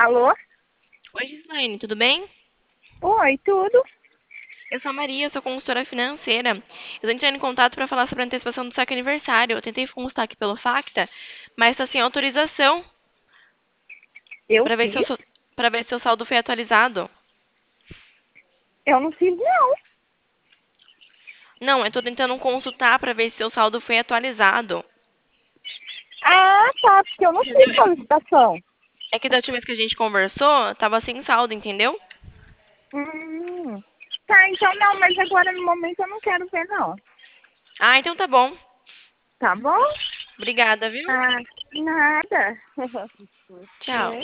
Alô? Oi, Gislaine, tudo bem? Oi, tudo? Eu sou a Maria, sou consultora financeira. Eu tô entrando em contato para falar sobre a antecipação do saque aniversário. Eu tentei constar aqui pelo Facta, mas está sem autorização Eu para ver se fiz? para ver se o saldo foi atualizado. Eu não fiz, não. Não, eu tô tentando consultar para ver se o saldo foi atualizado. Ah, tá, porque eu não fiz Entendeu? solicitação. É que da última vez que a gente conversou, tava sem saldo, entendeu? Hum. Tá, então não, mas agora no momento eu não quero ver, não. Ah, então tá bom. Tá bom? Obrigada, viu? Ah, nada. Tchau.